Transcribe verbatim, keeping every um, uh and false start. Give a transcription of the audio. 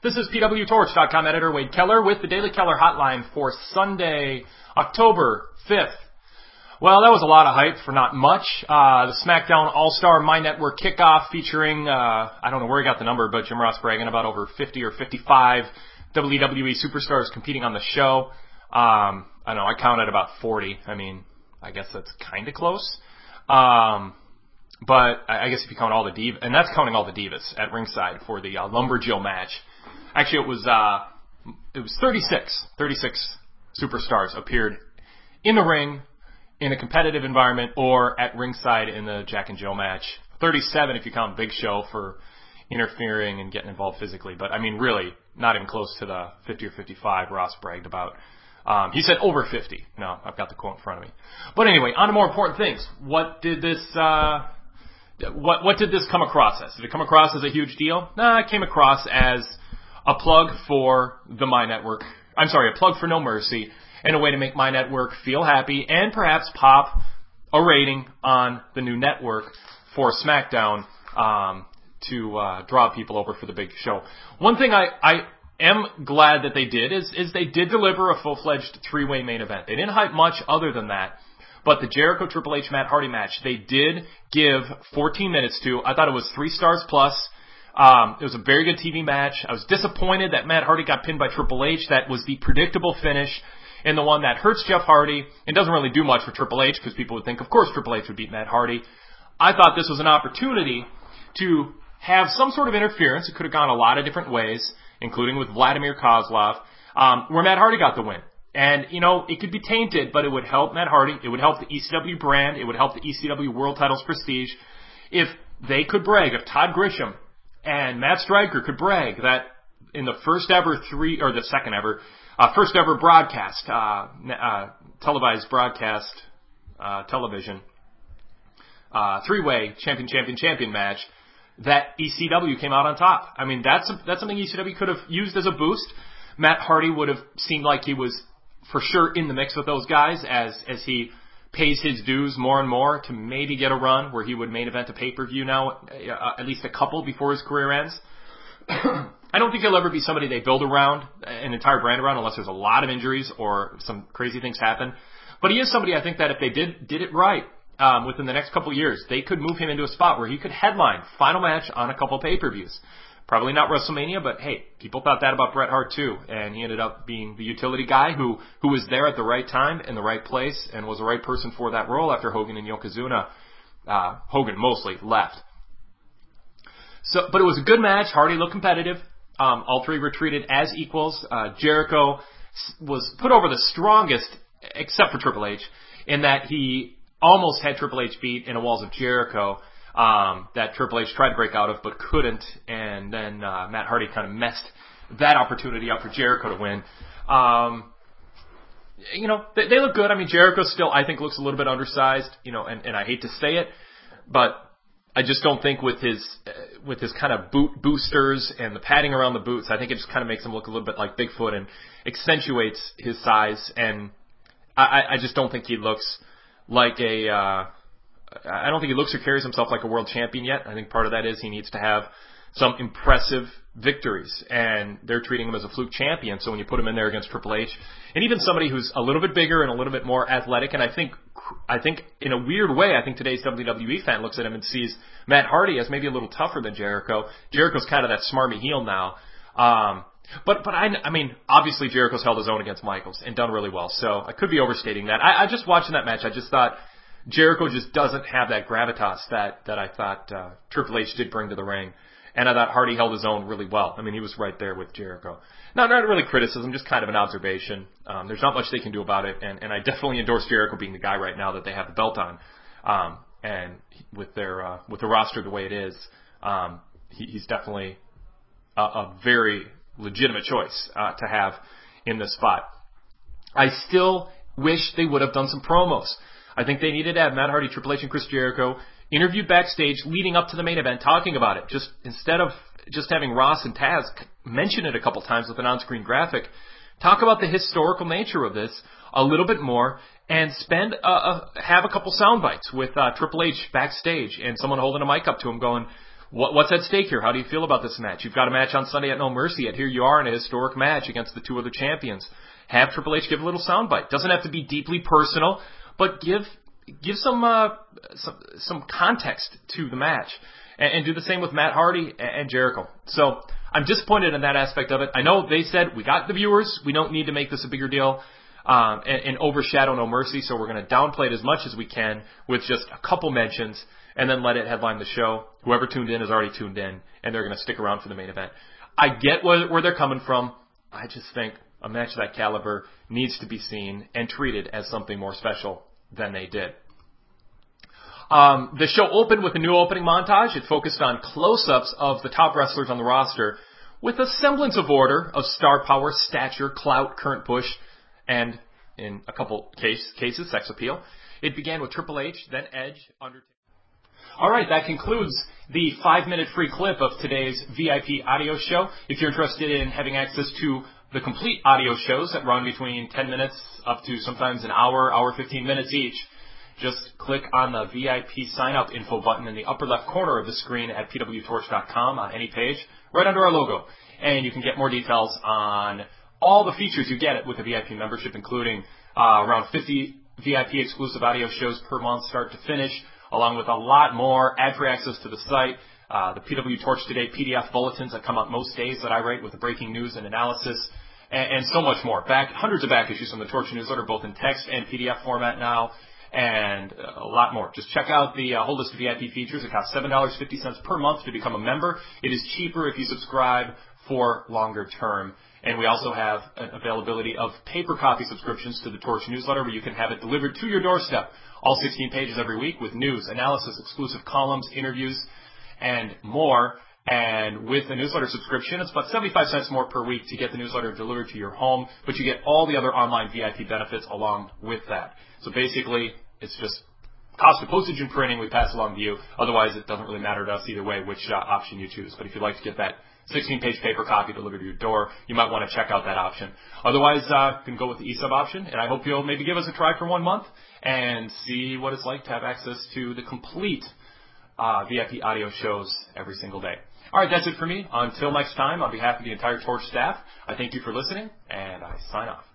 This is P W Torch dot com editor Wade Keller with the Daily Keller Hotline for Sunday, October fifth. Well, that was a lot of hype for not much. Uh, the SmackDown All-Star My Network kickoff featuring, uh, I don't know where he got the number, but Jim Ross bragging about over fifty or fifty-five W W E superstars competing on the show. Um, I don't know, I counted about forty. I mean, I guess that's kind of close. Um, but I guess if you count all the divas, and that's counting all the divas at ringside for the uh, Lumberjill match. Actually, it was uh, it was thirty-six. thirty-six superstars appeared in the ring in a competitive environment or at ringside in the Jack and Jill match. thirty-seven if you count Big Show for interfering and getting involved physically. But, I mean, really, not even close to the fifty or fifty-five Ross bragged about. Um, he said over fifty. No, I've got the quote in front of me. But anyway, on to more important things. What did this... Uh, what, what did this come across as? Did it come across as a huge deal? Nah, it came across as a plug for the My Network. I'm sorry, a plug for No Mercy, and a way to make My Network feel happy and perhaps pop a rating on the new network for SmackDown um, to uh, draw people over for the big show. One thing I, I am glad that they did is, is they did deliver a full-fledged three-way main event. They didn't hype much other than that. But the Jericho Triple H Matt Hardy match, they did give fourteen minutes to. I thought it was three stars plus. Um, it was a very good T V match. I was disappointed that Matt Hardy got pinned by Triple H. That was the predictable finish and the one that hurts Jeff Hardy and doesn't really do much for Triple H because people would think, of course, Triple H would beat Matt Hardy. I thought this was an opportunity to have some sort of interference. It could have gone a lot of different ways, including with Vladimir Kozlov, um, where Matt Hardy got the win. And, you know, it could be tainted, but it would help Matt Hardy. It would help the E C W brand. It would help the E C W World Title's prestige. If they could brag, if Todd Grisham and Matt Striker could brag that in the first ever three, or the second ever, uh, first ever broadcast, uh, uh, televised broadcast, uh, television, uh, three-way champion, champion, champion match, that E C W came out on top. I mean, that's, that's something E C W could have used as a boost. Matt Hardy would have seemed like he was for sure in the mix with those guys as, as he pays his dues more and more to maybe get a run where he would main event a pay-per-view now, uh, at least a couple before his career ends. I don't think he'll ever be somebody they build around, an entire brand around, unless there's a lot of injuries or some crazy things happen. But he is somebody I think that if they did did it right um, within the next couple of years, they could move him into a spot where he could headline final match on a couple pay-per-views. Probably not WrestleMania, but hey, people thought that about Bret Hart too, and he ended up being the utility guy who, who was there at the right time in the right place and was the right person for that role after Hogan and Yokozuna, uh, Hogan mostly, left. So, but it was a good match. Hardy looked competitive. Um, all three were treated as equals. Uh, Jericho was put over the strongest, except for Triple H, in that he almost had Triple H beat in a Walls of Jericho. Um, that Triple H tried to break out of but couldn't, and then uh, Matt Hardy kind of messed that opportunity up for Jericho to win. Um, you know, they, they look good. I mean, Jericho still, I think, looks a little bit undersized, you know, and, and I hate to say it, but I just don't think with his uh, with his kind of boot boosters and the padding around the boots, I think it just kind of makes him look a little bit like Bigfoot and accentuates his size, and I, I just don't think he looks like a... Uh, I don't think he looks or carries himself like a world champion yet. I think part of that is he needs to have some impressive victories, and they're treating him as a fluke champion. So when you put him in there against Triple H, and even somebody who's a little bit bigger and a little bit more athletic, and I think, I think in a weird way, I think today's W W E fan looks at him and sees Matt Hardy as maybe a little tougher than Jericho. Jericho's kind of that smarmy heel now. Um, but, but I, I mean, obviously Jericho's held his own against Michaels and done really well. So I could be overstating that. I, I just watching that match, I just thought Jericho just doesn't have that gravitas that, that I thought uh, Triple H did bring to the ring. And I thought Hardy held his own really well. I mean, he was right there with Jericho. Not, not really criticism, just kind of an observation. Um, there's not much they can do about it. And, and I definitely endorse Jericho being the guy right now that they have the belt on. Um, and with their uh, with the roster the way it is, um, he, he's definitely a, a very legitimate choice uh, to have in this spot. I still wish they would have done some promos. I think they needed to have Matt Hardy, Triple H, and Chris Jericho interviewed backstage leading up to the main event talking about it. Just instead of just having Ross and Taz mention it a couple times with an on-screen graphic, talk about the historical nature of this a little bit more and spend a, a, have a couple sound bites with uh, Triple H backstage and someone holding a mic up to him going, What, what's at stake here? How do you feel about this match? You've got a match on Sunday at No Mercy, and here you are in a historic match against the two other champions. Have Triple H give a little soundbite. Doesn't have to be deeply personal, but give give some uh, some, some context to the match. And, and do the same with Matt Hardy and, and Jericho. So I'm disappointed in that aspect of it. I know they said, we got the viewers, we don't need to make this a bigger deal um, and, and overshadow No Mercy, so we're going to downplay it as much as we can with just a couple mentions and then let it headline the show. Whoever tuned in has already tuned in, and they're going to stick around for the main event. I get where, where they're coming from. I just think a match of that caliber needs to be seen and treated as something more special than they did. Um, the show opened with a new opening montage. It focused on close-ups of the top wrestlers on the roster with a semblance of order of star power, stature, clout, current push, and, in a couple case, cases, sex appeal. It began with Triple H, then Edge, Undertaker. All right, that concludes the five-minute free clip of today's V I P audio show. If you're interested in having access to the complete audio shows that run between ten minutes up to sometimes an hour, hour fifteen minutes each, just click on the V I P sign-up info button in the upper left corner of the screen at p w torch dot com on any page, right under our logo. And you can get more details on all the features you get with a V I P membership, including uh, around fifty V I P exclusive audio shows per month, start to finish, along with a lot more ad-free access to the site, uh, the P W Torch Today P D F bulletins that come out most days that I write with the breaking news and analysis, and, and so much more. Back hundreds of back issues from the Torch newsletter, both in text and P D F format now, and a lot more. Just check out the uh, whole list of V I P features. It costs seven dollars and fifty cents per month to become a member. It is cheaper if you subscribe for longer term. And we also have an availability of paper copy subscriptions to the Torch newsletter where you can have it delivered to your doorstep. All sixteen pages every week with news, analysis, exclusive columns, interviews, and more. And with a newsletter subscription, it's about seventy-five cents more per week to get the newsletter delivered to your home, but you get all the other online V I P benefits along with that. So basically, it's just cost of postage and printing we pass along to you. Otherwise, it doesn't really matter to us either way which uh, option you choose. But if you'd like to get that sixteen-page paper copy delivered to your door, you might want to check out that option. Otherwise, uh, you can go with the eSub option, and I hope you'll maybe give us a try for one month and see what it's like to have access to the complete uh, V I P audio shows every single day. All right, that's it for me. Until next time, on behalf of the entire Torch staff, I thank you for listening, and I sign off.